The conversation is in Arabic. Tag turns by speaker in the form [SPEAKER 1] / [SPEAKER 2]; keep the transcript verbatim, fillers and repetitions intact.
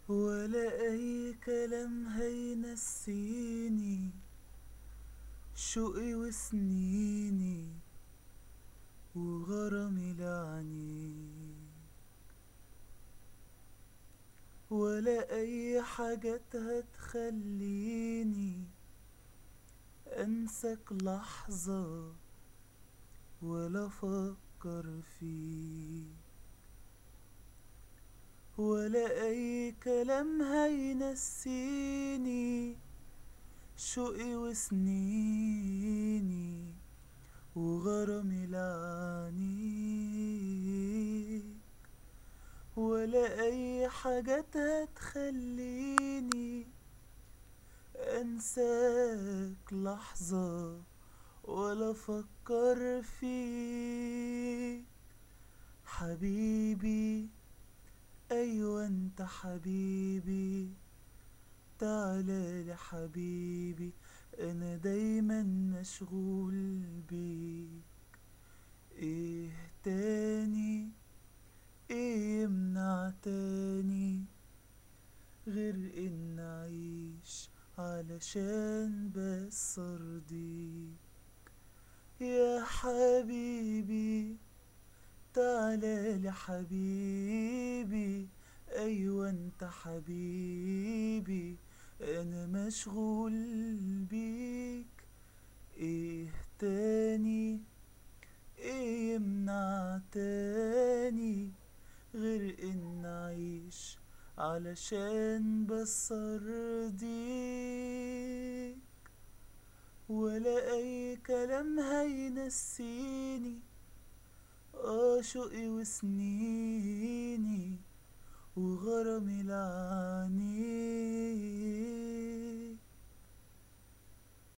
[SPEAKER 1] ولا أي كلام هينسيني شوقي وسنيني وغرامي لعنيك، ولا أي حاجات هتخليني أنساك لحظة ولا أفكر فيك، ولا أي كلام هينسيني شوقي وسنيني وغرامي لعنيك، ولا أي حاجات هتخليني أنساك لحظة ولا أفكر فيك. حبيبي أيوة أنت حبيبي، تعالى حبيبي، أنا دايما مشغول بيك. إيه تاني إيه يمنع تاني غير إن أعيش علشان بس أرضيك. يا حبيبي تعالى لي حبيبي، أيوة أنت حبيبي، أنا مشغول بيك. إيه تاني إيه يمنع تاني غير إن أعيش علشان بس أرضيك، ولا أي كلام هينسيني آه وسنيني وغرامي لعنيك.